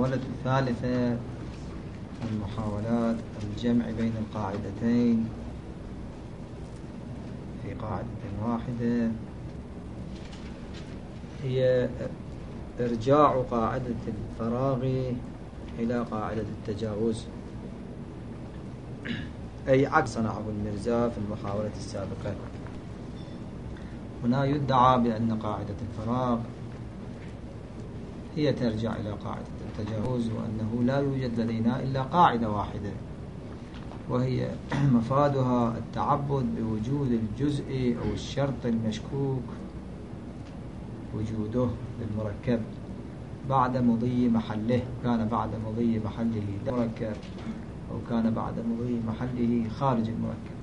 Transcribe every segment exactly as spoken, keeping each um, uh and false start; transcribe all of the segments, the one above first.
المحاولة الثالثة من محاولات الجمع بين القاعدتين في قاعدة واحدة هي إرجاع قاعدة الفراغ إلى قاعدة التجاوز، أي عكس صنعه المرزا في المحاولة السابقة. هنا يدعى بأن قاعدة الفراغ هي ترجع إلى قاعدة التجاوز، وأنه لا يوجد لدينا إلا قاعدة واحدة، وهي مفادها التعبد بوجود الجزء أو الشرط المشكوك وجوده للمركب بعد مضي محله، كان بعد مضي محله مركب أو كان بعد مضي محله خارج المركب.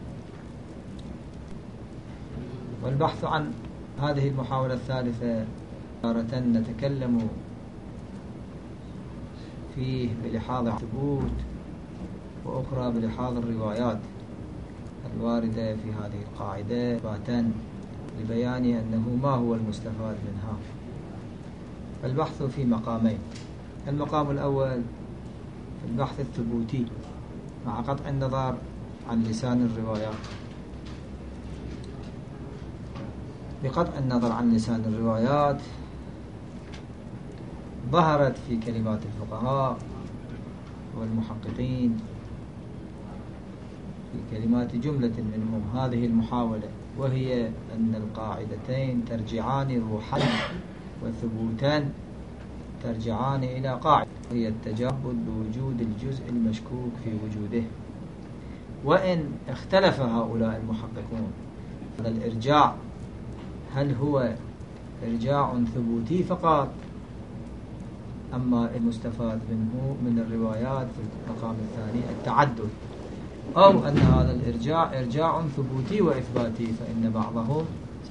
والبحث عن هذه المحاولة الثالثة تارة نتكلم فيه بلحاظ الثبوت، وأخرى بلحاظ الروايات الواردة في هذه القاعدة إثباتا لبيان أنه ما هو المستفاد منها. البحث في مقامين: المقام الأول في البحث الثبوتي مع قطع النظر عن لسان الروايات. بقطع النظر عن لسان الروايات ظهرت في كلمات الفقهاء والمحققين في كلمات جملة منهم هذه المحاولة، وهي أن القاعدتين ترجعان روحا وثبوتا ترجعان إلى قاعدة، هي التجبد بوجود الجزء المشكوك في وجوده. وإن اختلف هؤلاء المحققون على الإرجاع، هل هو إرجاع ثبوتي فقط، أما المستفاد منه من الروايات في المقام الثاني التعدد، أو أن هذا الإرجاع إرجاع ثبوتي وإثباتي، فإن بعضهم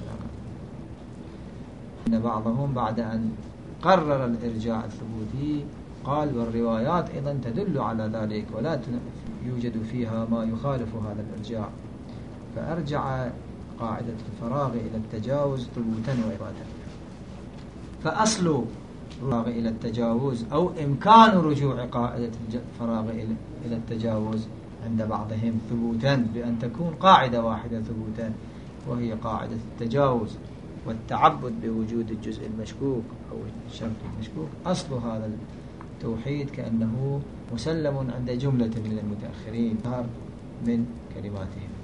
إن بعضهم بعد أن قرر الإرجاع الثبوتي قال والروايات أيضا تدل على ذلك ولا يوجد فيها ما يخالف هذا الإرجاع، فأرجع قاعدة الفراغ إلى التجاوز ثبوتا وإثباتا. فأصل الفراغ إلى التجاوز أو إمكان رجوع قاعدة الفراغ إلى التجاوز عند بعضهم ثبوتا، بأن تكون قاعدة واحدة ثبوتا وهي قاعدة التجاوز والتعبد بوجود الجزء المشكوك أو الشرط المشكوك. أصل هذا التوحيد كأنه مسلم عند جملة من المتأخرين من كلماتهم.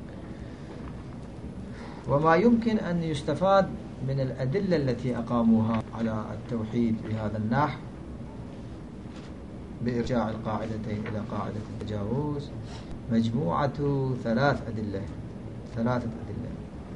وما يمكن أن يستفاد من الأدلة التي أقاموها على التوحيد بهذا النحو بإرجاع القاعدتين إلى قاعدة التجاوز مجموعة ثلاث أدلة ثلاثة أدلة.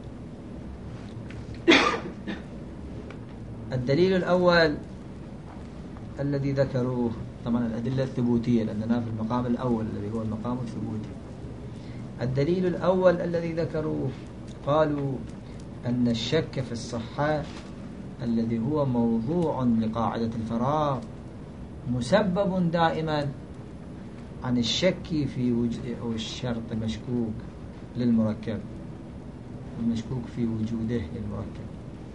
الدليل الأول الذي ذكروه، طبعا الأدلة الثبوتية لأننا في المقام الأول الذي هو المقام الثبوتي. الدليل الأول الذي ذكروه قالوا أن الشك في الصحة الذي هو موضوع لقاعدة الفراغ مسبب دائما عن الشك في وجود أو الشرط المشكوك للمركب، المشكوك في وجوده للمركب.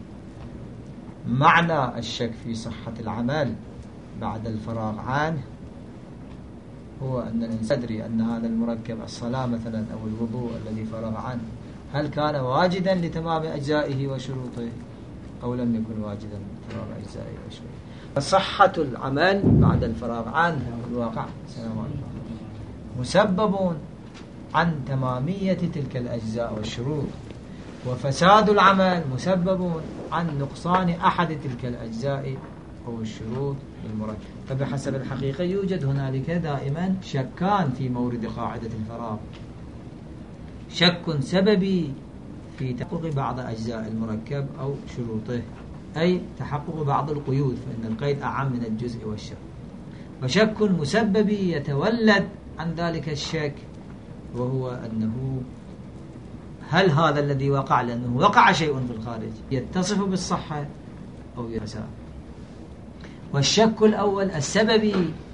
معنى الشك في صحة العمل بعد الفراغ عنه هو أن الإنسان يدري أن هذا المركب الصلاة مثلا أو الوضوء الذي فرغ عنه هل كان واجدا لتمام أجزائه وشروطه أو لم يكن واجدا لتمام أجزائه وشروطه. فصحة العمل بعد الفراغ عنه الواقع مسبب عن تمامية تلك الأجزاء والشروط، وفساد العمل مسبب عن نقصان أحد تلك الأجزاء أو الشروط للمركب. فبحسب الحقيقة يوجد هنالك دائما شكان في مورد قاعدة الفراغ: شك سببي في تحقق بعض أجزاء المركب أو شروطه، أي تحقق بعض القيود، فإن القيد أعم من الجزء والشرط. وشك مسببي يتولد عن ذلك الشك، وهو أنه هل هذا الذي وقع لأنه وقع شيء في الخارج يتصف بالصحة أو يساء. والشك الأول السببي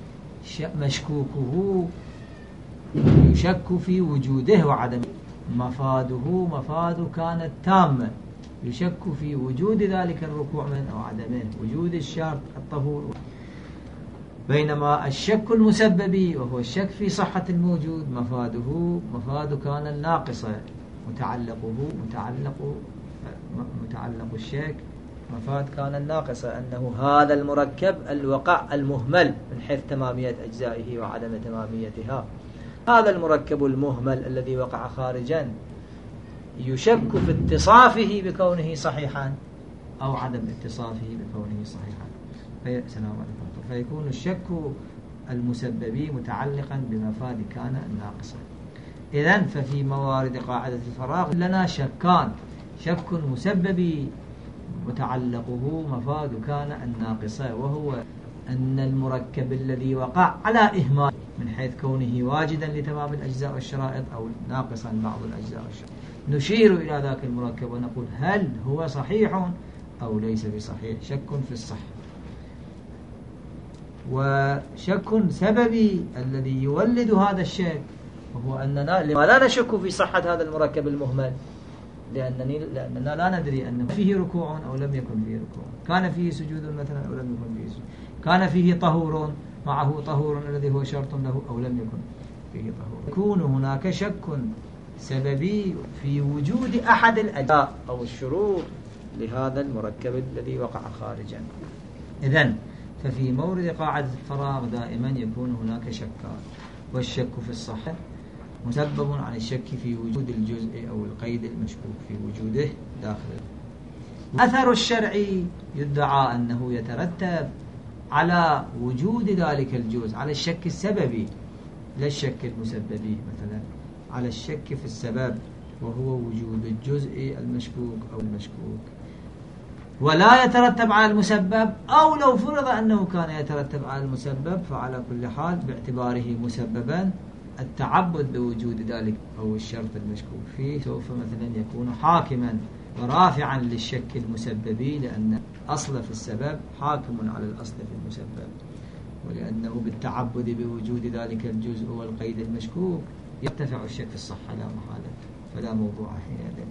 مشكوكه يشك في وجوده وعدمه، مفاده مفاد كانت تامة، يشك في وجود ذلك الركوع من أو عدمه، وجود الشرط الطهور. بينما الشك المسببي وهو الشك في صحة الموجود مفاده مفاد كان الناقصة، متعلقه متعلق متعلق الشك مفاد كان الناقصة، أنه هذا المركب الوقع المهمل من حيث تمامية أجزائه وعدم تماميتها، هذا المركب المهمل الذي وقع خارجا يشك في اتصافه بكونه صحيحا أو عدم اتصافه بكونه صحيحا. السلام عليكم. فيكون الشك المسببي متعلقا بمفاد كان الناقصة. إذن ففي موارد قاعدة الفراغ لنا شكان: شك مسببي متعلقه مفاد كان الناقصة، وهو أن المركب الذي وقع على إهمال من حيث كونه واجدا لتمام الأجزاء والشرائط أو ناقصا بعض الأجزاء والشرائط، نشير إلى ذاك المركب ونقول هل هو صحيح أو ليس بصحيح، شك في الصحة. وشك سببي الذي يولد هذا الشك وهو أننا لما لا نشك في صحة هذا المركب المهمل، لأنني لأننا لا ندري أنه فيه ركوع أو لم يكن فيه ركوع، كان فيه سجود مثلا أو لم يكن فيه سجود، كان فيه طهور معه طهور الذي هو شرط له أو لم يكن فيه طهور. يكون هناك شك سببي في وجود أحد الأجزاء أو الشروط لهذا المركب الذي وقع خارجا. إذن ففي مورد قاعدة الفراغ دائما يكون هناك شكان، والشك في الصحة مسبب عن الشك في وجود الجزء أو القيد المشكوك في وجوده داخل. أثر الشرعي يدعى أنه يترتب على وجود ذلك الجزء، على الشك السببي لا الشك المسببي، مثلا على الشك في السبب وهو وجود الجزء المشكوك أو المشكوك، ولا يترتب على المسبب، أو لو فرض أنه كان يترتب على المسبب فعلى كل حال باعتباره مسببا التعبد بوجود ذلك أو الشرط المشكوك فيه سوف مثلا يكون حاكما ورافعا للشك المسببي، لأن أصل في السبب حاكم على الأصل في المسبب، ولأنه بالتعبد بوجود ذلك الجزء والقيد المشكوك يرتفع الشك في الصحة لا محالة، فلا موضوع حينئذ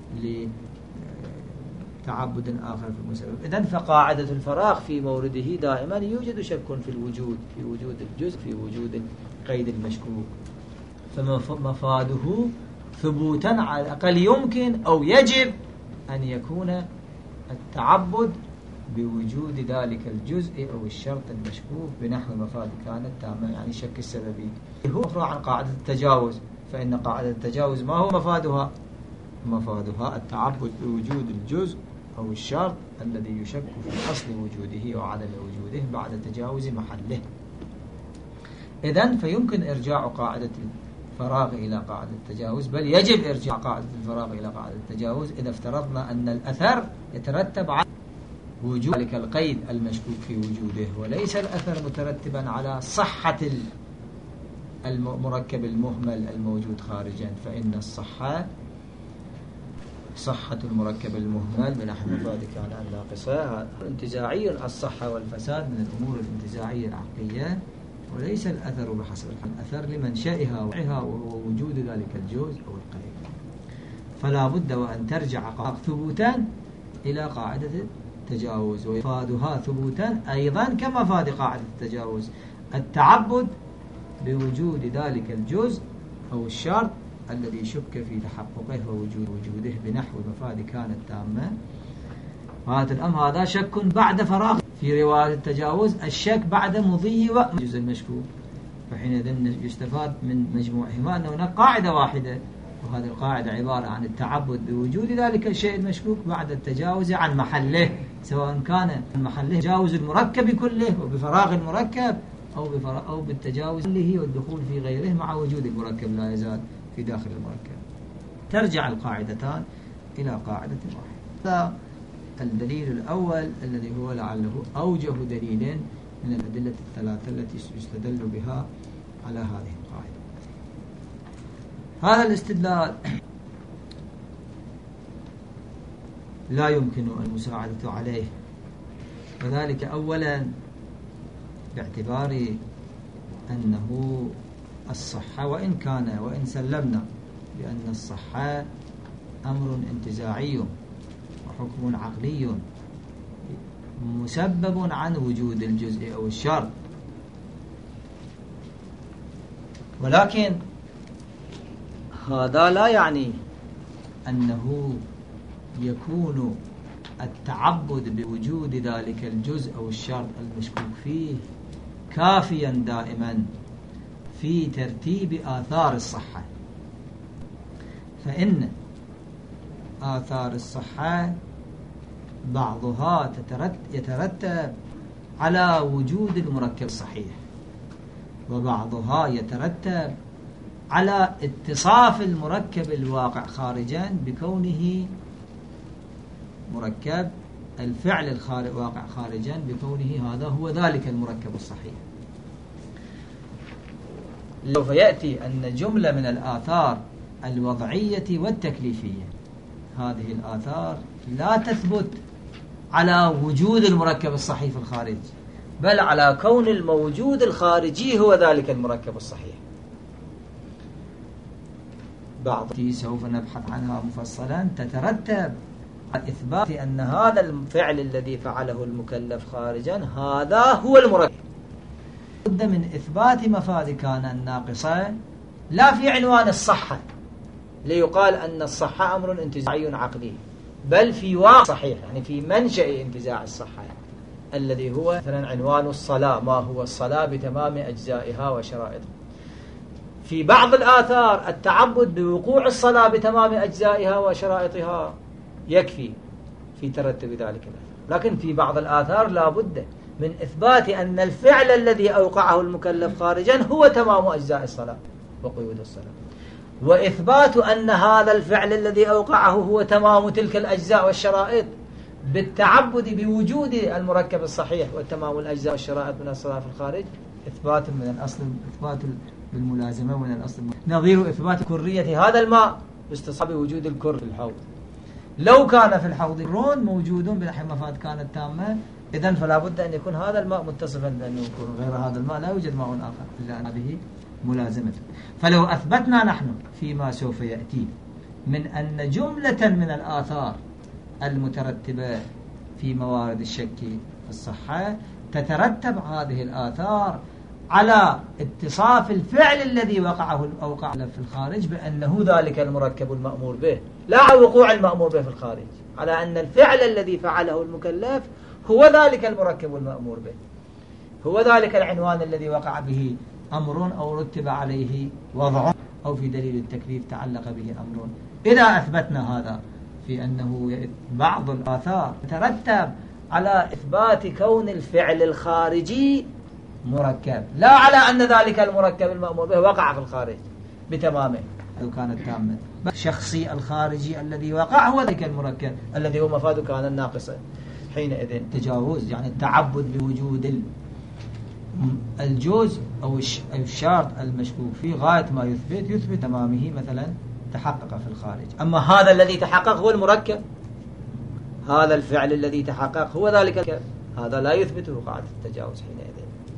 لتعبد آخر في المسبب. إذن فقاعدة الفراغ في مورده دائما يوجد شك في الوجود، في وجود الجزء، في وجود القيد المشكوك، فمفاده ثبوتا على الأقل يمكن أو يجب أن يكون التعبد بوجود ذلك الجزء أو الشرط المشكوك بنحو مفاد كانت تامة، يعني الشك السببي. هو مفروع عن قاعدة التجاوز، فإن قاعدة التجاوز ما هو مفادها؟ مفادها التعبد بوجود الجزء أو الشرط الذي يشك في أصل وجوده وعدم وجوده بعد تجاوز محله. إذن فيمكن إرجاع قاعدة الفراغ إلى قاعدة التجاوز، بل يجب إرجاع قاعدة الفراغ إلى قاعدة التجاوز إذا افترضنا أن الأثر يترتب على وجود ذلك القيد المشكوك في وجوده، وليس الأثر مترتبا على صحة المركب المهمل الموجود خارجا، فإن الصحة صحة المركب المهمل من نحو مفاد كان الناقصة انتزاعي، الصحة والفساد من الأمور الانتزاعية العقلية، وليس الأثر بحسب الأثر لمنشأها ووقعها وهو وجود ذلك الجزء أو القيد. فلا بد وأن ترجع ثبوتا إلى قاعدة التجاوز، ويفادها ثبوتا أيضا كمفاد قاعدة التجاوز التعبد بوجود ذلك الجزء أو الشرط الذي يشك في تحققه ووجود وجوده بنحو مفاد كانت تامة. وهذا الأمر هذا شك بعد فراغ في رواية التجاوز، الشك بعد مضي وقت الجزء المشكوك، فحينئذ يستفاد من مجموعهما أن هناك قاعدة واحدة، وهذه القاعدة عبارة عن التعبد بوجود ذلك الشيء المشكوك بعد التجاوز عن محله، سواء كان محله تجاوز المركب كله وبفراغ المركب أو, أو بالتجاوز له والدخول في غيره مع وجود المركب لا يزال في داخل المركب. ترجع القاعدتان إلى قاعدة واحدة. الدليل الأول الذي هو لعله أوجه دليل من الأدلة الثلاثة التي يستدل بها على هذه القاعدة. هذا الاستدلال لا يمكن المساعدة عليه، وذلك أولا باعتبار أنه الصحة وإن كان وإن سلمنا بأن الصحة أمر انتزاعي وحكم عقلي مسبب عن وجود الجزء أو الشرط، ولكن هذا لا يعني أنه يكون التعبد بوجود ذلك الجزء أو الشرط المشكوك فيه كافيا دائما في ترتيب آثار الصحة. فإن آثار الصحة بعضها يترتب على وجود المركب الصحيح، وبعضها يترتب على اتصاف المركب الواقع خارجا بكونه مركب، الفعل الواقع خارجا بكونه هذا هو ذلك المركب الصحيح. سوف يأتي أن جملة من الآثار الوضعية والتكليفية، هذه الآثار لا تثبت على وجود المركب الصحيح في الخارج، بل على كون الموجود الخارجي هو ذلك المركب الصحيح. بعض سوف نبحث عنها مفصلا تترتب على إثبات أن هذا الفعل الذي فعله المكلف خارجا هذا هو المركب. بد من إثبات مفاد كان الناقصة لا في عنوان الصحة ليقال أن الصحة أمر انتزاعي عقلي، بل في واقع صحيح، يعني في منشأ انتزاع الصحة الذي هو مثلا عنوان الصلاة، ما هو الصلاة بتمام أجزائها وشرائطها. في بعض الآثار التعبد بوقوع الصلاة بتمام أجزائها وشرائطها يكفي في ترتب ذلك الآثار، لكن في بعض الآثار لا بد من إثبات أن الفعل الذي أوقعه المكلف خارجا هو تمام أجزاء الصلاة وقيود الصلاة، وإثبات أن هذا الفعل الذي أوقعه هو تمام تلك الأجزاء والشرائط بالتعبد بوجود المركب الصحيح والتمام الأجزاء والشرائط من الصلاة في الخارج إثبات من الأصل، إثبات بالملازمة من الأصل، نظير إثبات كرية هذا الماء باستصحاب وجود الكر في الحوض. لو كان في الحوض كرون موجود بنحو مفاد كانت تامة، إذن فلا بد أن يكون هذا الماء متصفا بأنه يكون، غير هذا الماء لا يوجد ماء آخر إلا أن به ملازمة. فلو أثبتنا نحن فيما سوف يأتي من أن جملة من الآثار المترتبة في موارد الشك في الصحة تترتب هذه الآثار على اتصاف الفعل الذي وقعه أوقع في الخارج بأنه ذلك المركب المأمور به، لا على وقوع المأمور به في الخارج، على أن الفعل الذي فعله المكلف هو ذلك المركب المأمور به، هو ذلك العنوان الذي وقع به أمر أو رتب عليه وضع أو في دليل التكليف تعلق به أمر. إذا أثبتنا هذا في أنه بعض الآثار ترتب على إثبات كون الفعل الخارجي مركب، لا على أن ذلك المركب المأمور به وقع في الخارج بتمامه لو كانت تامة، الشخصي الخارجي الذي وقع هو ذلك المركب الذي هو مفاد كان الناقصة، حينئذ تجاوز يعني التعبد بوجود الجزء أو الشرط المشكوك فيه غاية ما يثبت يثبت تمامه مثلا تحقق في الخارج. أما هذا الذي تحقق هو المركب، هذا الفعل الذي تحقق هو ذلك، هذا لا يثبته قاعدة التجاوز حينئذ.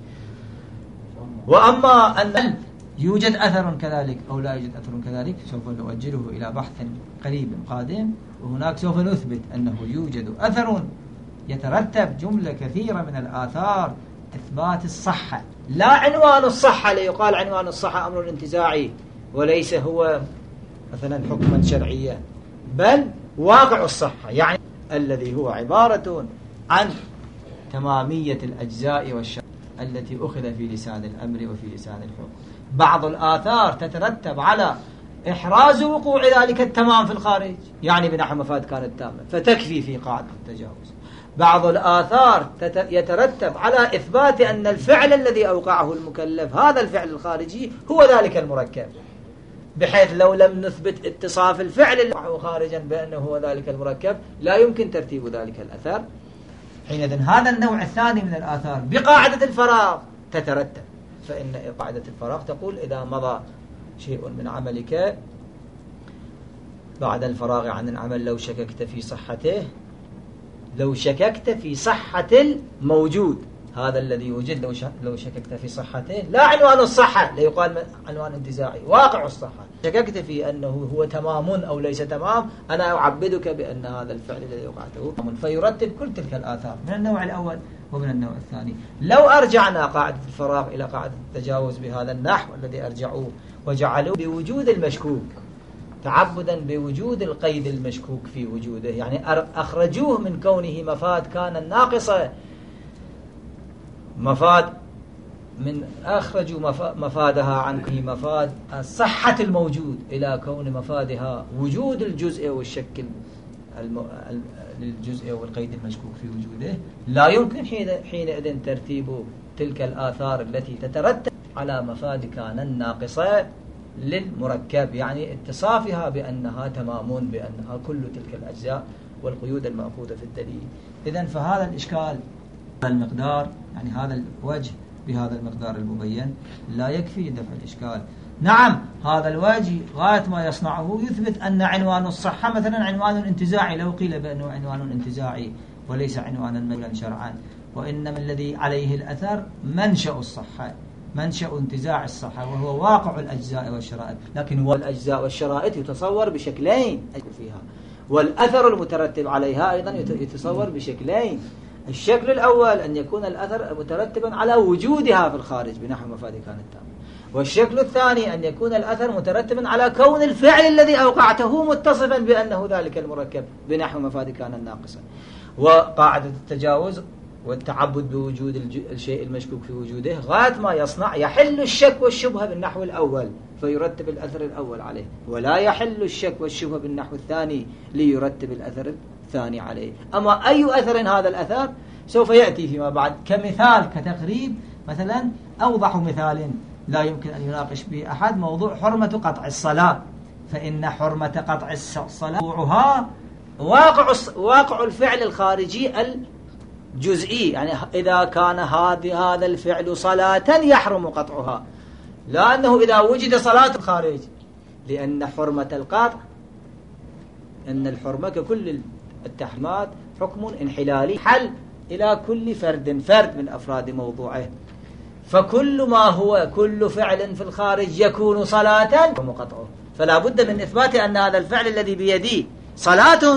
وأما أن يوجد أثر كذلك أو لا يوجد أثر كذلك سوف نؤجله إلى بحث قريب قادم، وهناك سوف نثبت أنه يوجد أثر يترتب جملة كثيرة من الآثار إثبات الصحة، لا عنوان الصحة ليقال عنوان الصحة أمر انتزاعي وليس هو مثلا حكما شرعيا، بل واقع الصحة يعني الذي هو عبارة عن تمامية الأجزاء والشرط التي أخذ في لسان الأمر وفي لسان الحكم. بعض الآثار تترتب على إحراز وقوع ذلك التمام في الخارج، يعني بنحو مفاد كانت تامة فتكفي في قاعدة التجاوز. بعض الآثار يترتب على إثبات أن الفعل الذي أوقعه المكلف هذا الفعل الخارجي هو ذلك المركب، بحيث لو لم نثبت اتصاف الفعل اللي وقعه خارجا بأنه هو ذلك المركب لا يمكن ترتيب ذلك الأثر. حينئذ هذا النوع الثاني من الآثار بقاعدة الفراغ تترتب، فإن قاعدة الفراغ تقول إذا مضى شيء من عملك بعد الفراغ عن العمل لو شككت في صحته، لو شككت في صحة الموجود هذا الذي يوجد، لو لو شككت في صحته لا عنوان الصحة ليقال عنوان انتزاعي، واقع الصحة، شككت في أنه هو تمام أو ليس تمام، أنا أعبدك بأن هذا الفعل الذي وقعته تمام، فيرتب كل تلك الآثار من النوع الأول ومن النوع الثاني. لو أرجعنا قاعدة الفراغ إلى قاعدة التجاوز بهذا النحو الذي أرجعوه وجعلوه بوجود المشكوك، تعبدا بوجود القيد المشكوك في وجوده، يعني أخرجوه من كونه مفاد كان ناقصة، مفاد من أخرجوا مفادها عن كونه مفاد صحة الموجود إلى كون مفادها وجود الجزء والشكل للجزء والقيد المشكوك في وجوده. لا يمكن حينئذ ترتيب تلك الآثار التي تترتب على مفاد كان الناقصة للمركب، يعني اتصافها بأنها تمام، بأنها كل تلك الأجزاء والقيود المأخوذة في الدليل. إذن فهذا الإشكال المقدار، يعني هذا الوجه بهذا المقدار المبين لا يكفي دفع الإشكال. نعم هذا الوجه غاية ما يصنعه يثبت أن عنوان الصحة مثلا عنوان انتزاعي، لو قيل بأنه عنوان انتزاعي وليس عنوانا مجلا شرعا، وإنما الذي عليه الأثر منشأ الصحة، منشأ انتزاع الصحة، وهو واقع الأجزاء والشرائط. لكن هو الأجزاء والشرائط يتصور بشكلين فيها، والأثر المترتب عليها أيضا يتصور بشكلين. الشكل الأول أن يكون الأثر مترتبا على وجودها في الخارج بنحو مفاد كان التام، والشكل الثاني أن يكون الأثر مترتبا على كون الفعل الذي أوقعته متصفا بأنه ذلك المركب بنحو مفاد كان الناقصا. وقاعدة التجاوز والتعبد بوجود الشيء المشكوك في وجوده غاية ما يصنع يحل الشك والشبهة بالنحو الأول فيرتب الأثر الأول عليه، ولا يحل الشك والشبهة بالنحو الثاني ليرتب الأثر الثاني عليه. أما أي أثر هذا الأثر سوف يأتي فيما بعد كمثال كتقريب. مثلا أوضح مثال لا يمكن أن يناقش به أحد موضوع حرمة قطع الصلاة، فإن حرمة قطع الصلاة وقوعها واقع واقع الفعل الخارجي الجزئي، يعني إذا كان هذا الفعل صلاة يحرم قطعها، لا أنه إذا وجد صلاة الخارج، لأن حرمة القطع أن الحرمة ككل التحريمات حكم انحلالي حل إلى كل فرد فرد من أفراد موضوعه، فكل ما هو كل فعل في الخارج يكون صلاة يحرم قطعه، فلا بد من إثبات أن هذا الفعل الذي بيدي صلاة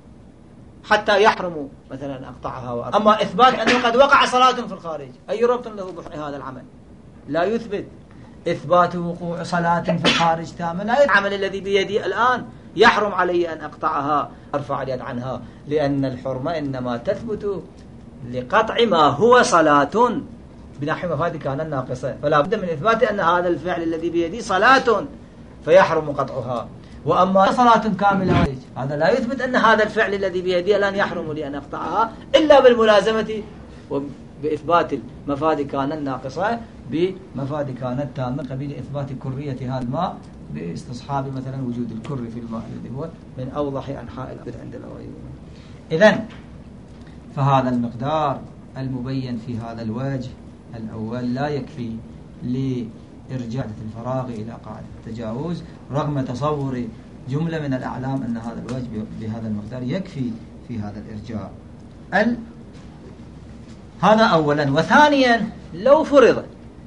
حتى يحرم مثلا أقطعها وأقطعها. أما إثبات أنه قد وقع صلاة في الخارج أي ربط له بحق هذا العمل؟ لا يثبت. إثبات وقوع صلاة في الخارج تاما لا يثبت. العمل الذي بيدي الآن يحرم علي أن أقطعها أرفع اليد عنها، لأن الحرمة إنما تثبت لقطع ما هو صلاة بنحو مفاد كان الناقصة، فلا بد من إثبات أن هذا الفعل الذي بيدي صلاة فيحرم قطعها. وأما صلاة كاملة هذا لا يثبت أن هذا الفعل الذي بيدي الآن يحرم لي أن أقطعها إلا بالملازمة وبإثبات مفاد كان الناقصة بمفاد كان التامة، قبيل إثبات كرية هذا الماء باستصحاب مثلا وجود الكر في الماء الذي هو من أوضح أنحاء الأبد عند الأوائل. إذن فهذا المقدار المبين في هذا الوجه الأول لا يكفي لإرجاع الفراغ إلى قاعدة التجاوز، رغم تصور جملة من الأعلام أن هذا الوجه بهذا المقدار يكفي في هذا الإرجاع. ال... هذا أولا. وثانيا لو فرض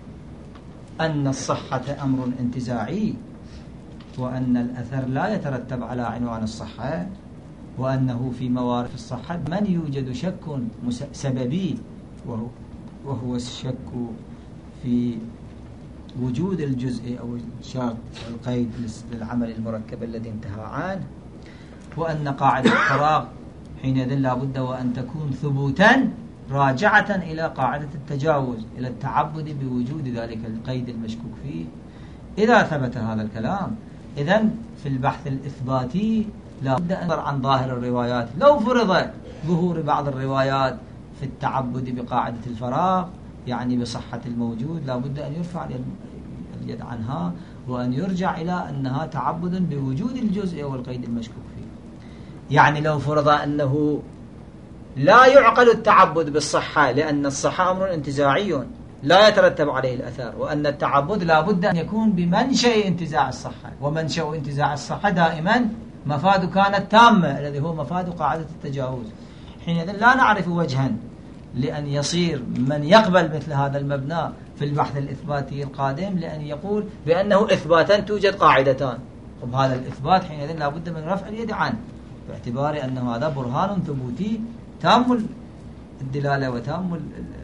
أن الصحة أمر انتزاعي، وأن الأثر لا يترتب على عنوان الصحة، وأنه في موارد الصحة من يوجد شك سببي وهو, وهو الشك في وجود الجزء أو الشرط القيد للعمل المركب الذي انتهى عنه، وأن قاعدة الفراغ حينئذ لا بد وأن تكون ثبوتا راجعة إلى قاعدة التجاوز، إلى التعبد بوجود ذلك القيد المشكوك فيه. إذا ثبت هذا الكلام إذن في البحث الإثباتي لا بد أن ننظر عن ظاهر الروايات. لو فرض ظهور بعض الروايات في التعبد بقاعدة الفراغ يعني بصحة الموجود، لا بد أن يرفع اليد عنها وأن يرجع إلى أنها تعبد بوجود الجزء والقيد المشكوك فيه. يعني لو فرض أنه لا يعقل التعبد بالصحة لأن الصحة أمر انتزاعي لا يترتب عليه الأثر، وأن التعبد لا بد أن يكون بمنشأ انتزاع الصحة، ومنشأ انتزاع الصحة دائما مفاد كانت تامة الذي هو مفاد قاعدة التجاوز. حينئذ لا نعرف وجها لأن يصير من يقبل مثل هذا المبنى في البحث الإثباتي القادم لأن يقول بأنه إثباتا توجد قاعدتان، وبهذا الإثبات حينئذ لا بد من رفع اليد عنه باعتبار أنه هذا برهان ثبوتي تام الدلالة وتام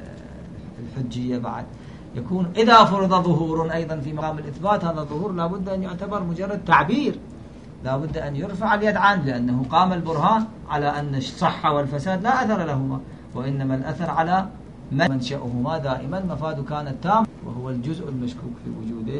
الحجية بعد. يكون إذا فرض ظهور أيضا في مقام الإثبات، هذا الظهور لابد أن يعتبر مجرد تعبير، لابد أن يرفع اليد عنه، لأنه قام البرهان على أن الصحة والفساد لا أثر لهما، وإنما الأثر على منشأهما دائما مفاد كان التام، وهو الجزء المشكوك في وجوده،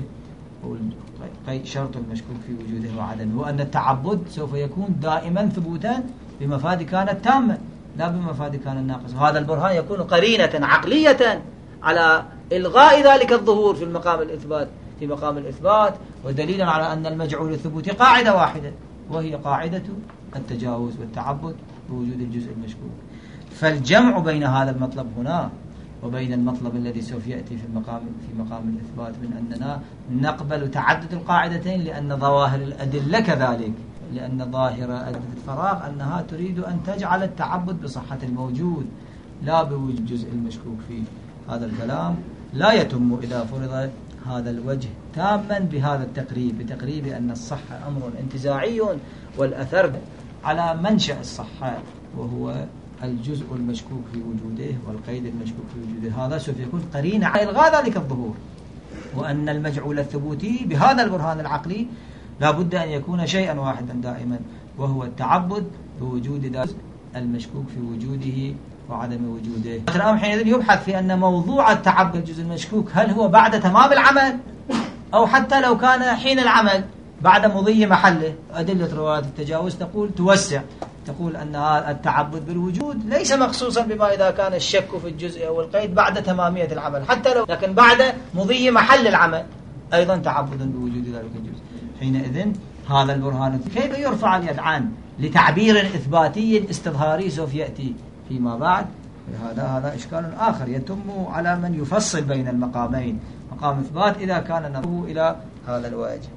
شرط المشكوك في وجوده وعدمه، وأن التعبد سوف يكون دائما ثبوتا بمفاد كان التامة لا بمفاد كان الناقص. وهذا البرهان يكون قرينة عقلية على إلغاء ذلك الظهور في المقام الإثبات في مقام الإثبات، ودليلا على أن المجعول الثبوتي قاعدة واحدة، وهي قاعدة التجاوز والتعبد بوجود الجزء المشكوك. فالجمع بين هذا المطلب هنا وبين المطلب الذي سوف يأتي في المقام في مقام الإثبات من أننا نقبل تعدد القاعدتين، لأن ظواهر الأدلة كذلك، لأن ظاهرة الفراغ أنها تريد أن تجعل التعبد بصحة الموجود لا بوجود الجزء المشكوك فيه. هذا الكلام لا يتم إذا فرض هذا الوجه تاما بهذا التقريب، بتقريب أن الصحة أمر انتزاعي والأثر على منشأ الصحة وهو الجزء المشكوك في وجوده والقيد المشكوك في وجوده. هذا سوف يكون قرينة على إلغاء ذلك الظهور، وأن المجعول الثبوتي بهذا البرهان العقلي لا بد أن يكون شيئا واحدا دائما، وهو التعبد بوجود ذلك المشكوك في وجوده وعدم وجوده. الآن حينئذ يبحث في أن موضوع التعبد الجزء المشكوك هل هو بعد تمام العمل أو حتى لو كان حين العمل بعد مضي محله. أدلة رواية التجاوز تقول توسع، تقول أن التعبد بالوجود ليس مخصوصا بما إذا كان الشك في الجزء أو القيد بعد تمامية العمل حتى لو، لكن بعد مضي محل العمل أيضا تعبدا بوجود ذلك الجزء. حينئذ هذا البرهان كيف يرفع اليد عنه لتعبير إثباتي استظهاري سوف يأتي فيما بعد. هذا هذا إشكال آخر يتم على من يفصل بين المقامين، مقام إثبات إذا كان نظره إلى هذا الوجه.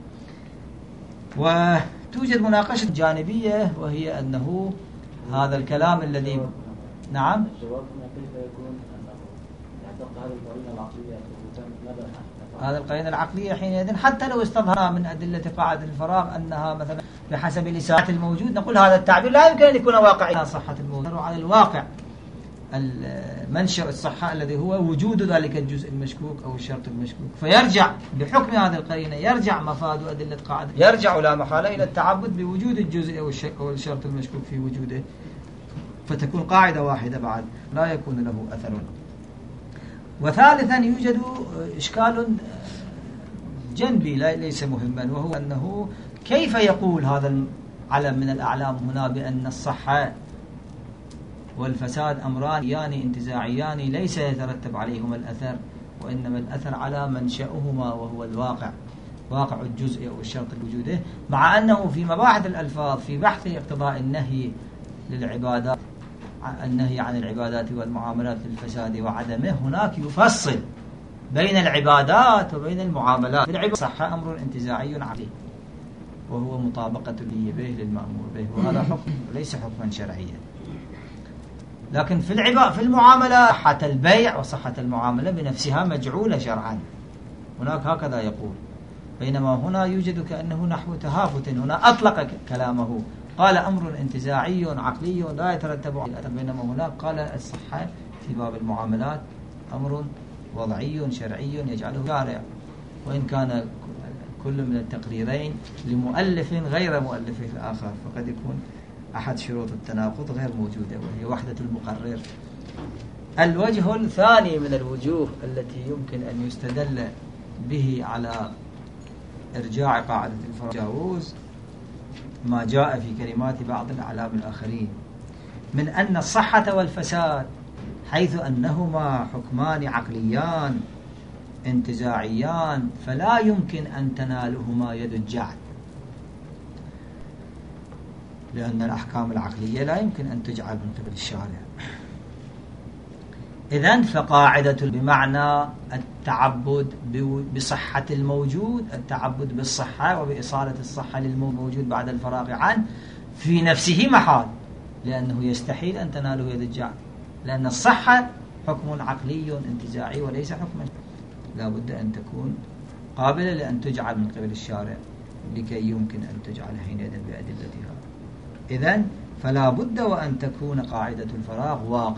وتوجد مناقشة جانبية وهي أنه هذا الكلام الذي نعم هذا القرينة العقلية حينئذ حتى لو استظهر من أدلة قاعدة الفراغ أنها مثلا بحسب لساعة الموجود، نقول هذا التعبير لا يمكن أن يكون واقعي صحة الموجود على الواقع المنشأ الصحة الذي هو وجود ذلك الجزء المشكوك أو الشرط المشكوك. فيرجع بحكم هذه القرينة يرجع مفاد أدلة قاعدة يرجع لا محالة إلى التعبد بوجود الجزء أو الشرط المشكوك في وجوده، فتكون قاعدة واحدة بعد لا يكون له أثر. وثالثا يوجد إشكال جنبي ليس مهما، وهو أنه كيف يقول هذا العلم من الأعلام هنا بأن الصحة والفساد أمران يعني انتزاعيان ليس يترتب عليهما الأثر، وإنما الأثر على منشأهما وهو الواقع، واقع الجزء أو الشرط الوجوده، مع أنه في مباحث الألفاظ في بحث اقتضاء النهي للعبادات النهي عن العبادات والمعاملات للفساد وعدمه هناك يفصل بين العبادات وبين المعاملات. العبادة صحة أمر انتزاعي عقلي وهو مطابقة لي به للمأمور به، وهذا حكم ليس حكما شرعيا. لكن في العبادة في المعاملة صحة البيع وصحة المعاملة بنفسها مجعولة شرعا، هناك هكذا يقول، بينما هنا يوجد كأنه نحو تهافت. هنا أطلق كلامه قال أمر انتزاعي عقلي لا يترتب على الأثر، بينما هناك قال الصحة في باب المعاملات أمر وضعي شرعي يجعله شارع، وإن كان كل من التقريرين لمؤلف غير مؤلفه الآخر، فقد يكون أحد شروط التناقض غير موجودة وهي وحدة المقرر. الوجه الثاني من الوجوه التي يمكن أن يستدل به على إرجاع قاعدة التجاوز ما جاء في كلمات بعض الأعلام الآخرين من أن الصحة والفساد حيث أنهما حكمان عقليان انتزاعيان فلا يمكن أن تنالهما يد الجعل، لأن الأحكام العقلية لا يمكن أن تجعل من قبل الشارع. إذن فقاعدة بمعنى التعبد بصحة الموجود، التعبد بالصحة وبإصالة الصحة للموجود بعد الفراغ عنه في نفسه محال، لأنه يستحيل أن تناله يد الجعل، لأن الصحة حكم عقلي انتزاعي وليس حكما، لا بد أن تكون قابلة لأن تجعل من قبل الشارع لكي يمكن أن تجعل حينئذ بأدلتها. إذن فلا بد وأن تكون قاعدة الفراغ واقع،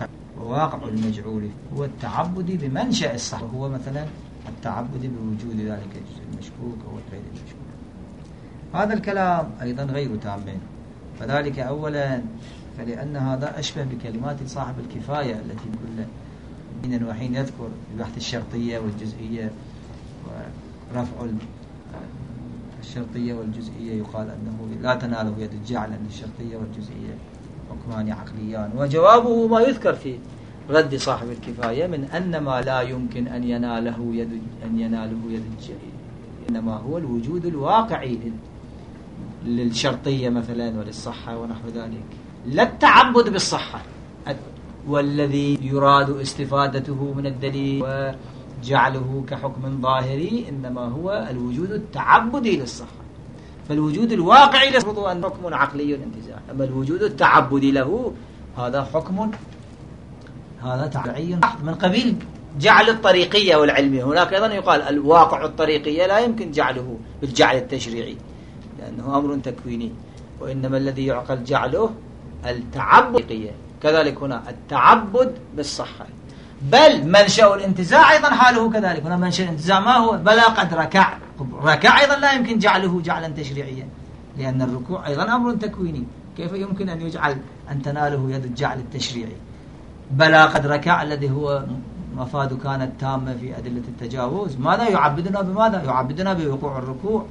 واقع المجعول هو التعبد بمنشأ الصحة، وهو مثلا التعبد بوجود ذلك الجزء المشكوك أو غير المشكوك. هذا الكلام أيضا غير تام، فذلك أولا فلأن هذا أشبه بكلمات صاحب الكفاية التي كل حين وحين يذكر البحث الشرطية والجزئية ورفع الشرطية والجزئية يقال أنه لا تناله يد الجعل، أن الشرطية والجزئية حكمان عقليان. وجوابه ما يذكر في رد صاحب الكفاية من أن ما لا يمكن أن يناله يد أن يناله يد الجعل إنما هو الوجود الواقعي للشرطية مثلا وللصحة ونحو ذلك، لا التعبد بالصحة، والذي يراد استفادته من الدليل وجعله كحكم ظاهري إنما هو الوجود التعبدي للصحة. فالوجود الواقعي يفرض أن حكم عقلي انتزاعي، أما الوجود التعبدي له هذا حكم هذا تعبدي من قبيل جعل الطريقية والعلمية. هناك أيضا يقال الواقع الطريقية لا يمكن جعله بالجعل التشريعي لأنه أمر تكويني، وإنما الذي يعقل جعله التعبدية. كذلك هنا التعبد بالصحة، بل منشأ الانتزاع أيضا حاله كذلك. هنا منشأ الانتزاع ما هو؟ بلا قد ركع، ركع أيضا لا يمكن جعله جعلا تشريعيا لأن الركوع أيضا أمر تكويني، كيف يمكن أن يجعل أن تناله يد الجعل التشريعي؟ بلا قد ركع الذي هو مفاد كانت تامة في أدلة التجاوز، ماذا يعبدنا بماذا؟ يعبدنا بوقوع الركوع.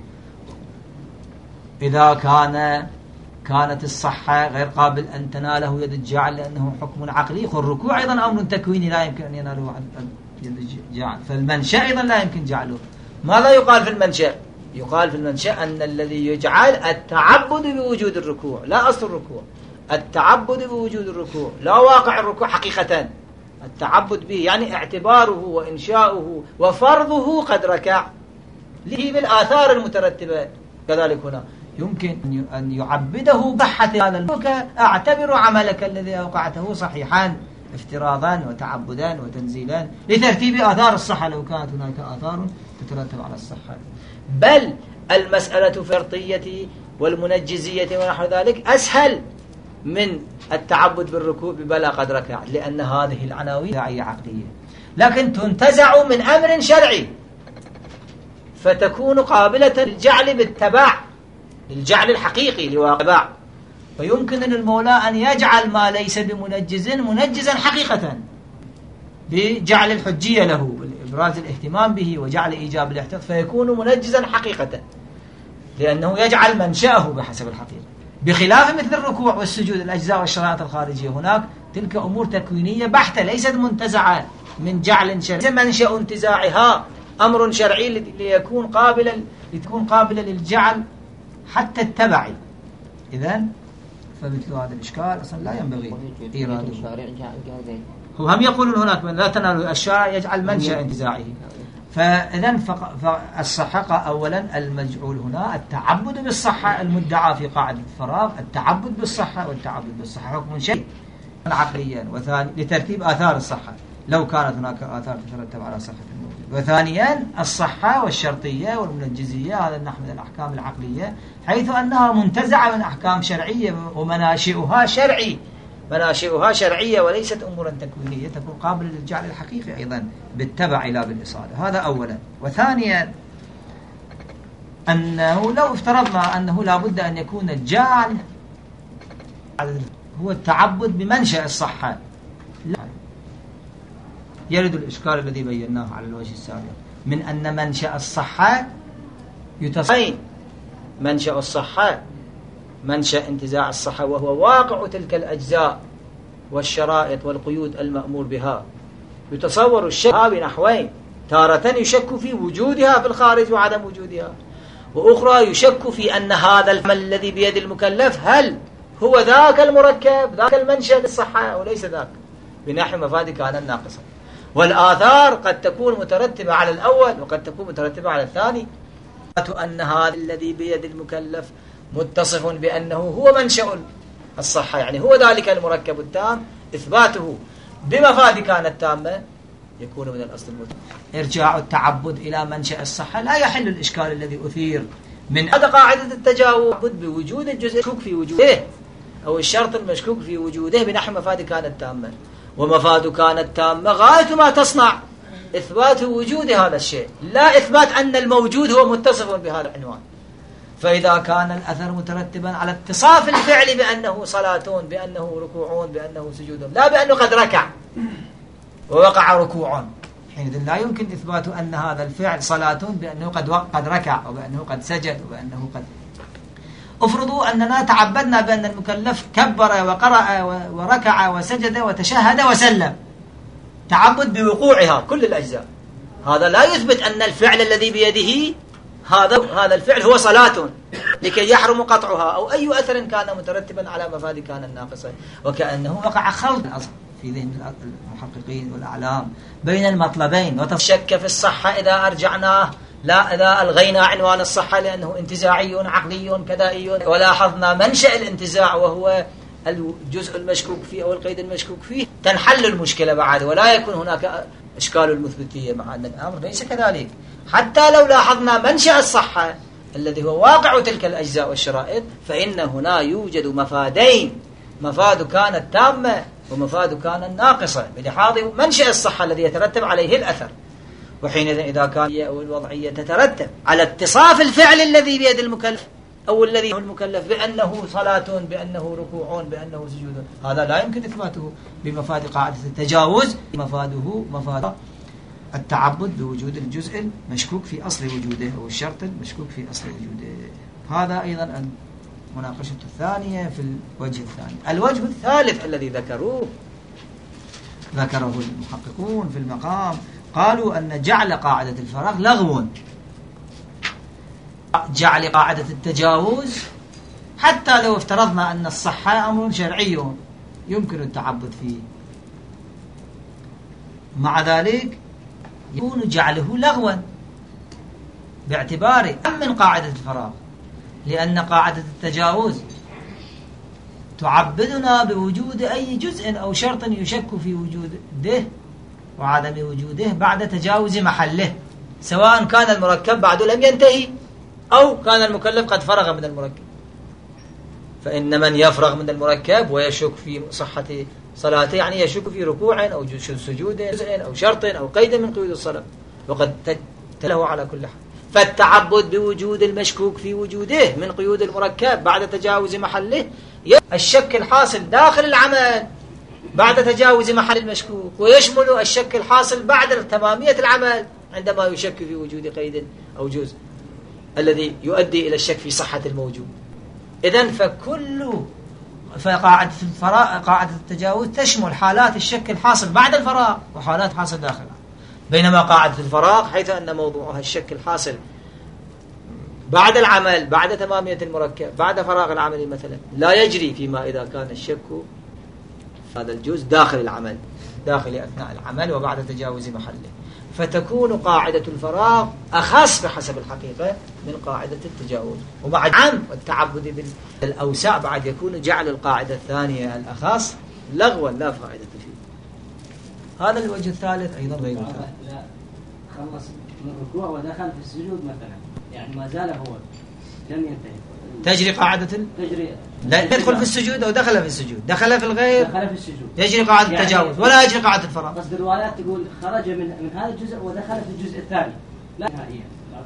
إذا كان كانت الصحة غير قابل أن تناله يد الجعل لأنه حكم عقلي، فالركوع أيضا أمر تكويني لا يمكن أن يناله يد الجعل، فالمنشأ أيضا لا يمكن جعله. ماذا يقال في المنشأ؟ يقال في المنشأ أن الذي يجعل التعبد بوجود الركوع لا أصل الركوع، التعبد بوجود الركوع لا واقع الركوع حقيقة، التعبد به يعني اعتباره وإنشاؤه وفرضه قد ركع له بالآثار المترتبة. كذلك هنا يمكن أن يعبده بحث هذا الملك، أعتبر عملك الذي أوقعته صحيحا افتراضا وتعبدا وتنزيلا لترتيب آثار الصحة لو كانت هناك آثار تترتب على الصحة. بل المسألة فرطية والمنجزية ونحو ذلك أسهل من التعبد بالركوع ببلا قد ركع، لأن هذه العناوين داعية عقلية لكن تنتزع من أمر شرعي فتكون قابلة للجعل بالتبع، الجعل الحقيقي لواقع. فيمكن للمولى أن يجعل ما ليس بمنجز منجزا حقيقة بجعل الحجية له والإبراز الاهتمام به وجعل إيجاب الاحتياط، فيكون منجزا حقيقة لأنه يجعل منشأه بحسب الحقيقة، بخلاف مثل الركوع والسجود الأجزاء والشرائط الخارجية. هناك تلك أمور تكوينية بحتة ليست منتزعة من جعل شرعي، منشأ انتزاعها أمر شرعي ليكون قابلا لتكون قابلة للجعل حتى التبعي. إذن فمثل هذا الإشكال أصلا لا ينبغي إيراده. هم يقولون هناك من لا تنال الشارع يجعل منشأ انتزاعه. فإذن فالصحة أولا المجعول هنا التعبد بالصحة المدعى في قاعدة الفراغ، التعبد بالصحة والتعبد بالصحة حكم شيء عقليا، وثاني لترتيب آثار الصحة لو كانت هناك آثار تترتب على صحة الموجود. وثانيا الصحة والشرطية والمنجزية هذا النحو من الأحكام العقلية حيث أنها منتزعة من أحكام شرعية ومناشئها شرعي، مناشئها شرعية وليست أمورا تكوينية تكون قابلة للجعل الحقيقي أيضا بالتبع لا بالإصالة. هذا أولا. وثانيا أنه لو افترضنا أنه لا بد أن يكون الجعل هو التعبد بمنشأ الصحة، لا يرد الإشكال الذي بيناه على الوجه السابق من أن منشأ الصحة يتصين منشأ الصحة منشأ انتزاع الصحة وهو واقع تلك الأجزاء والشرائط والقيود المأمور بها. يتصور الشك بنحوين، تارة يشك في وجودها في الخارج وعدم وجودها، وأخرى يشك في أن هذا العمل الذي بيد المكلف هل هو ذاك المركب ذاك المنشأ للصحة أو ليس ذاك، بنحو مفاد كان ناقصا. والآثار قد تكون مترتبة على الأول وقد تكون مترتبة على الثاني، أن هذا الذي بيد المكلف متصف بأنه هو منشأ الصحة يعني هو ذلك المركب التام، إثباته بمفاد كانت تامة يكون من الأصل المتم. إرجاع التعبد إلى منشأ الصحة لا يحل الإشكال الذي أثير من هذا قاعدة التجاوز بوجود الجزء المشكوك في وجوده أو الشرط المشكوك في وجوده بنحو مفاد كانت تامة. ومفاد كانت تامة غاية ما تصنع إثبات وجود هذا الشيء، لا إثبات أن الموجود هو متصف بهذا العنوان. فإذا كان الأثر مترتبا على اتصاف الفعل بأنه صلاة، بأنه ركوع، بأنه سجود، لا بأنه قد ركع ووقع ركوع، حينئذ لا يمكن إثبات أن هذا الفعل صلاة بأنه قد قد ركع وبأنه قد سجد وبأنه قد. افرضوا أننا تعبدنا بأن المكلف كبر وقرأ وركع وسجد وتشهد وسلم، تعبد بوقوعها كل الأجزاء، هذا لا يثبت أن الفعل الذي بيده هذا هذا الفعل هو صلاة لكي يحرم قطعها، أو أي أثر كان مترتبا على مفاد كان الناقصة، وكأنه وقع خلط في ذهن المحققين والأعلام بين المطلبين، وتشك في الصحة إذا أرجعناه، لا إذا ألغينا عنوان الصحة لأنه انتزاعي عقلي كذائي، ولاحظنا منشأ الانتزاع وهو الجزء المشكوك فيه أو القيد المشكوك فيه، تنحل المشكلة بعد، ولا يكون هناك إشكال المثبتية، مع أن الأمر ليس كذلك. حتى لو لاحظنا منشأ الصحة الذي هو واقع تلك الأجزاء والشرائط، فإن هنا يوجد مفادين، مفاد كانت تامة ومفاد كان الناقصة، بلحاظ منشأ الصحة الذي يترتب عليه الأثر. وحينئذ إذا كان أو الوضعية تترتب على اتصاف الفعل الذي بيد المكلف أو الذي هو المكلف بأنه صلاة، بأنه ركوع، بأنه سجود، هذا لا يمكن إثباته بمفاد قاعدة التجاوز، مفاده مفاد التعبد بوجود الجزء المشكوك في أصل وجوده أو الشرط المشكوك في أصل وجوده. هذا أيضا المناقشة الثانية في الوجه الثاني. الوجه الثالث الذي ذكروه ذكره المحققون في المقام، قالوا أن جعل قاعدة الفراغ لغو، جعل قاعدة التجاوز حتى لو افترضنا أن الصحة أمر شرعي يمكن التعبد فيه، مع ذلك يكون جعله لغوا باعتباره أم من قاعدة الفراغ، لأن قاعدة التجاوز تعبدنا بوجود أي جزء أو شرط يشك في وجوده وعدم وجوده بعد تجاوز محله، سواء كان المركب بعد لم ينتهي أو كان المكلف قد فرغ من المركب. فإن من يفرغ من المركب ويشك في صحة صلاته يعني يشك في ركوع أو سجود أو شرط أو قيد من قيود الصلاة، وقد تله على كل حال. فالتعبد بوجود المشكوك في وجوده من قيود المركب بعد تجاوز محله، الشك الحاصل داخل العمل بعد تجاوز محل المشكوك، ويشمل الشك الحاصل بعد تمامية العمل عندما يشك في وجود قيد أو جزء الذي يؤدي إلى الشك في صحة الموجود. إذن فكل فقاعدة الفراغ قاعدة التجاوز تشمل حالات الشك الحاصل بعد الفراغ وحالات حاصل داخلها، بينما قاعدة الفراغ حيث أن موضوعها الشك الحاصل بعد العمل بعد تمامية المركب بعد فراغ العمل مثلا، لا يجري فيما إذا كان الشك هذا الجزء داخل العمل داخل أثناء العمل وبعد تجاوز محله، فتكون قاعدة الفراغ أخص بحسب الحقيقة من قاعدة التجاوز. ومع العام والتعبد بالأوسع بعد يكون جعل القاعدة الثانية الأخص لغوا لا فائدة فيه. هذا الوجه الثالث أيضا غير مثال. لا خلص من الركوع ودخل في السجود مثلا، يعني ما زال هو لم ينتهي، تجري قاعدة تجري لا يدخل في السجود أو دخل في السجود، دخل في الغير دخل في السجود يجري قاعدة يعني التجاوز ولا يجري قاعدة الفراغ. قصد الروايات تقول خرج من من هذا الجزء ودخل في الجزء الثاني، لا نهائيا.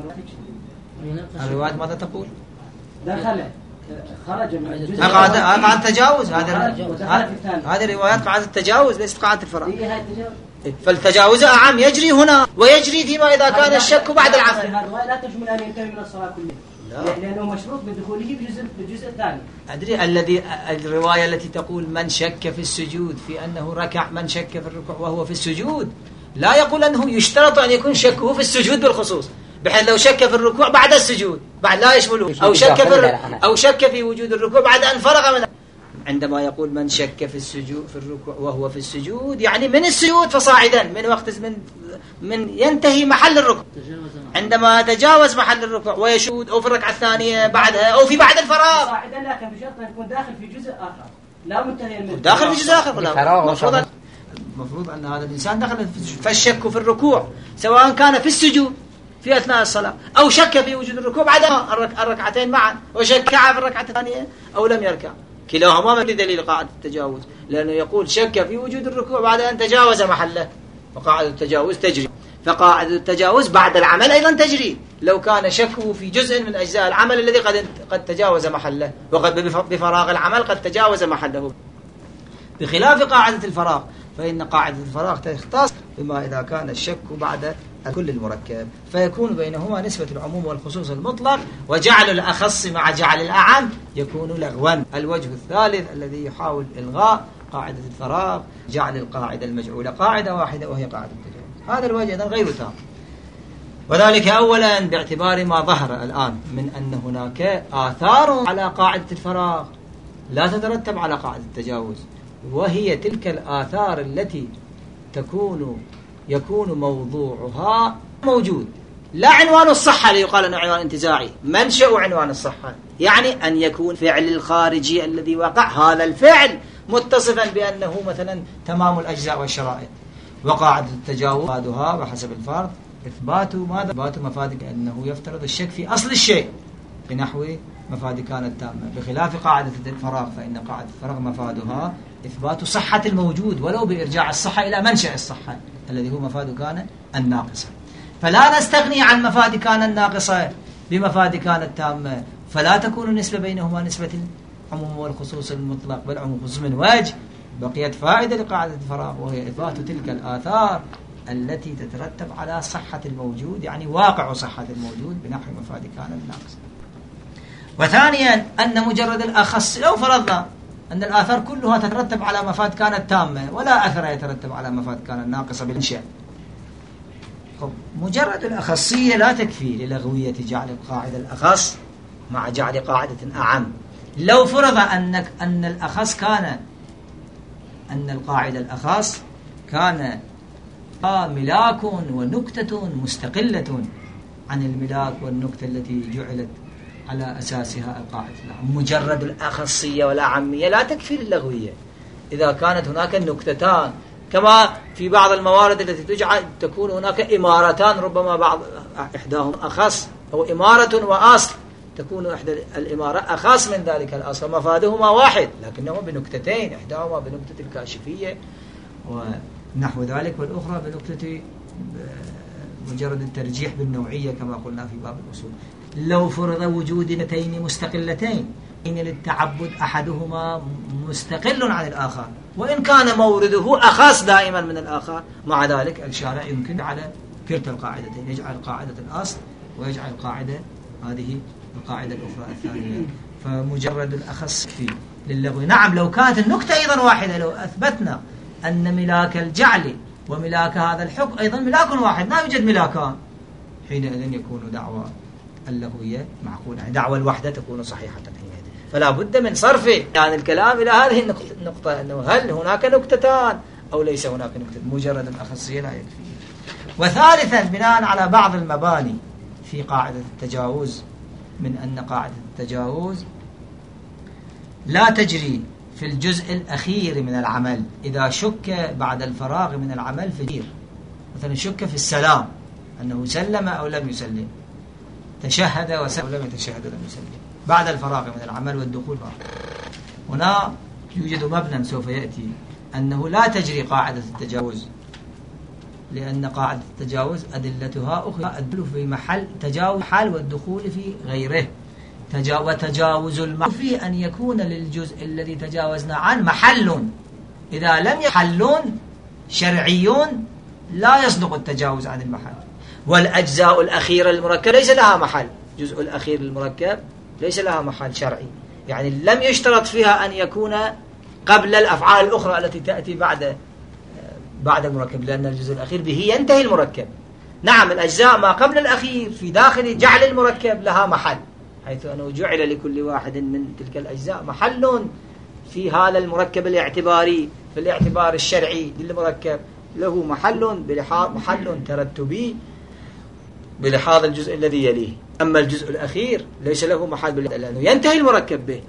الروايات ماذا تقول؟ دخل خرج من الجزء قاعدة قاعدة التجاوز، هذه هذه روايات قاعدة التجاوز ليست قاعدة الفراغ. فالتجاوز أعم يجري هنا ويجري فيما إذا كان الشك بعد العمل. الرواية لا تشمل أن ينتهي من الصلاة كلها، لأنه مشروط بدخوله بالجزء بالجزء الثاني. أدري الذي الرواية التي تقول من شك في السجود في أنه ركع، من شك في الركوع وهو في السجود، لا يقول أنه يشترط أن يكون شكه في السجود بالخصوص، بحيث لو شك في الركوع بعد السجود بعد لا يشمله، أو شك في أو شك في وجود الركوع بعد أن فرغ منه. عندما يقول من شك في السجود في الركوع وهو في السجود يعني من السجود فصاعدا، من وقت من من ينتهي محل الركوع، عندما تجاوز محل الركوع ويشود أو في الركعة الثانية بعدها أو في بعد الفراغ صاعدا، لكن بشرط أن يكون داخل في جزء آخر لا منتهي المدة. داخل في جزء آخر ولا المفروض المفروض أن هذا الإنسان دخل فالشك في الركوع سواء كان في السجود في أثناء الصلاة أو شك في وجود الركوع بعد الركعتين معا وشك في الركعة الثانية أو لم يركع، كلاهما ما دليل قاعدة التجاوز، لأنه يقول شك في وجود الركوع بعد أن تجاوز محله، وقاعدة التجاوز تجري. فقاعدة التجاوز بعد العمل أيضا تجري، لو كان شكه في جزء من أجزاء العمل الذي قد قد تجاوز محله، وقد بفراغ العمل قد تجاوز محله، بخلاف قاعدة الفراغ، فإن قاعدة الفراغ تختص بما إذا كان الشك بعد كل المركب، فيكون بينهما نسبة العموم والخصوص المطلق، وجعل الأخص مع جعل الأعم يكون لغوا. الوجه الثالث الذي يحاول إلغاء قاعدة الفراغ جعل القاعدة المجعولة قاعدة واحدة وهي قاعدة التجاوز. هذا الوجه أيضا غير تام، وذلك أولا باعتبار ما ظهر الآن من أن هناك آثار على قاعدة الفراغ لا تترتب على قاعدة التجاوز، وهي تلك الآثار التي تكون يكون موضوعها موجود، لا عنوان الصحة ليقال أنه عنوان انتزاعي، منشأ عنوان الصحة يعني أن يكون فعل الخارجي الذي وقع هذا الفعل متصفا بأنه مثلا تمام الأجزاء والشرائط. وقاعدة التجاوز مفادها وحسب الفرض إثبات ماذا؟ إثبات مفاد أنه يفترض الشك في أصل الشيء بنحو مفاد كانت تامة، بخلاف قاعدة الفراغ، فإن قاعدة الفراغ مفادها إثبات صحة الموجود ولو بإرجاع الصحة إلى منشأ الصحة الذي هو مفاد كان الناقصة. فلا نستغني عن مفاد كان الناقصة بمفاد كان التامة، فلا تكون النسبة بينهما نسبة العموم والخصوص المطلق، بل عموم خصوص من وجه. بقيت فائدة لقاعدة الفراغ وهي إثبات تلك الآثار التي تترتب على صحة الموجود، يعني واقع صحة الموجود بنحو مفاد كان الناقصة. وثانيا أن مجرد الأخص، لو فرضنا أن الآثار كلها تترتب على مفاد كانت تامة ولا أثر يترتب على مفاد كانت ناقصة بالإنشاء، مجرد الأخصية لا تكفي للغوية جعل القاعدة الأخص مع جعل قاعدة أعم. لو فرض أنك أن الأخص كان أن القاعدة الأخص كان ملاك ونكتة مستقلة عن الملاك والنكتة التي جعلت على أساسها القاعدة العامة، مجرد الأخصية والأعمية لا تكفي للغوية. إذا كانت هناك النكتتان كما في بعض الموارد التي تجعل تكون هناك إمارتان، ربما بعض إحداهم أخص أو إمارة وأصل، تكون إحدى الإمارة أخص من ذلك الأصل، مفادهما واحد لكنهما بنكتتين، إحداهما بنكتة الكاشفية ونحو ذلك، والأخرى بنكتة مجرد الترجيح بالنوعية كما قلنا في باب الأصول. لو فرض وجود نتين مستقلتين إن للتعبد أحدهما مستقل عن الآخر، وإن كان مورده أخص دائما من الآخر، مع ذلك الشارع يمكن على كلتا القاعدتين، يجعل قاعدة الأصل ويجعل القاعدة هذه القاعدة الأخرى الثانية، فمجرد الأخص فيه للغو. نعم لو كانت النكتة أيضا واحدة، لو أثبتنا أن ملاك الجعل وملاك هذا الحكم أيضا ملاك واحد، لا يوجد ملاكان، حينئذ يكون دعوى اللغوية معقولة، يعني دعوى الوحدة تكون صحيحة حينئذ. فلا بد من صرفه يعني الكلام إلى هذه النقطة، أنه هل هناك نكتتان أو ليس هناك نكتة، مجرد الأخصية لا يكفي. وثالثا بناء على بعض المباني في قاعدة التجاوز، من أن قاعدة التجاوز لا تجري في الجزء الأخير من العمل إذا شك بعد الفراغ من العمل في جير، مثلا شك في السلام أنه سلم أو لم يسلم، تشهد وسلم أو لم يتشهد ولم يسلم بعد الفراغ من العمل والدخول فيه. هنا يوجد مبنى سوف يأتي أنه لا تجري قاعدة التجاوز، لأن قاعدة التجاوز أدلتها أخرى أدل في محل تجاوز حال والدخول في غيره، وتجاوز المحل فيه أن يكون للجزء الذي تجاوزنا عنه محل، إذا لم يحلون شرعيون لا يصدق التجاوز عن المحل. والأجزاء الأخيرة المركبة ليس لها محل، جزء الأخير المركب ليس لها محل شرعي، يعني لم يشترط فيها أن يكون قبل الأفعال الأخرى التي تأتي بعد بعد المركب، لأن الجزء الأخير به ينتهي المركب. نعم الأجزاء ما قبل الأخير في داخل جعل المركب لها محل، حيث أنه جعل لكل واحد من تلك الأجزاء محل في هذا المركب الاعتباري، في الاعتبار الشرعي للمركب له محل بلحاظ محل ترتبي بلحاظ الجزء الذي يليه. أما الجزء الأخير ليس له محل لأنه ينتهي المركب به.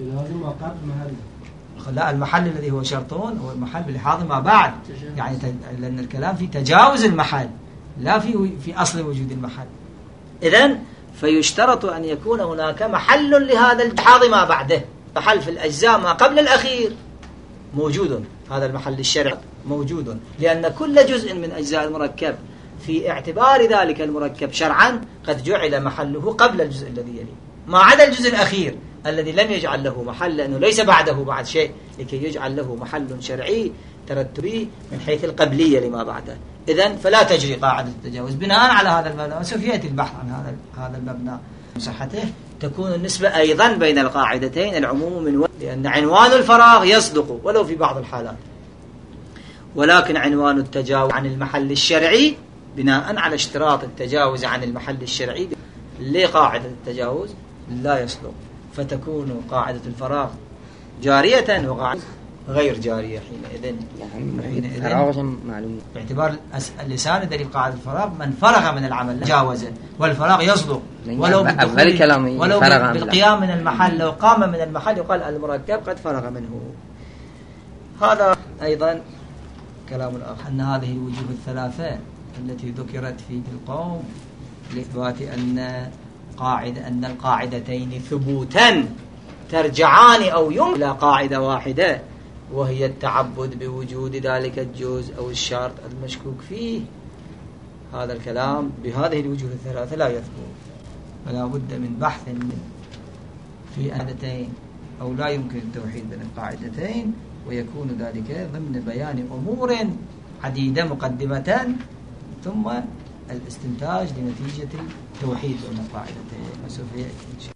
لا المحل الذي هو شرطون هو المحل بلحاظ ما بعد، يعني لأن الكلام في تجاوز المحل لا في في أصل وجود المحل. إذن فيشترط أن يكون هناك محل لهذا الجحاظ ما بعده، محل في الأجزاء ما قبل الأخير موجود، هذا المحل الشرعي موجود، لأن كل جزء من أجزاء المركب في اعتبار ذلك المركب شرعا قد جعل محله قبل الجزء الذي يليه، ما عدا الجزء الأخير الذي لم يجعل له محل، لأنه ليس بعده بعد شيء لكي يجعل له محل شرعي ترتبي من حيث القبلية لما بعده. إذن فلا تجري قاعدة التجاوز بناء على هذا المبنى، وسوف يأتي البحث عن هذا هذا المبنى صحته. تكون النسبة أيضا بين القاعدتين العموم من و... لأن عنوان الفراغ يصدق ولو في بعض الحالات، ولكن عنوان التجاوز عن المحل الشرعي بناء على اشتراط التجاوز عن المحل الشرعي لقاعدة التجاوز لا يصدق، فتكون قاعدة الفراغ جارية وقاعدة غير جارية حينئذ. فراغ معلوم باعتبار اللسان دليل قاعدة الفراغ من فرغ من العمل جاوزه، والفراغ يصدق ولو بالدخول ولو بالقيام من المحل، لو قام من المحل يقال المركب قد فرغ منه. هذا أيضا كلام الآخر أن هذه الوجوه الثلاثة التي ذكرت في القوم لإثبات أن قاعدة أن القاعدتين ثبوتا ترجعان أو يمكن إلى قاعدة واحدة، وهي التعبد بوجود ذلك الجزء أو الشرط المشكوك فيه. هذا الكلام بهذه الوجوه الثلاثة لا يثبت، فلا بد من بحث في قاعدتين، أو لا يمكن التوحيد بين القاعدتين، ويكون ذلك ضمن بيان أمور عديدة مقدمة ثم الاستنتاج لنتيجة التوحيد بين القاعدتين، وسوف يأتي إن شاء الله.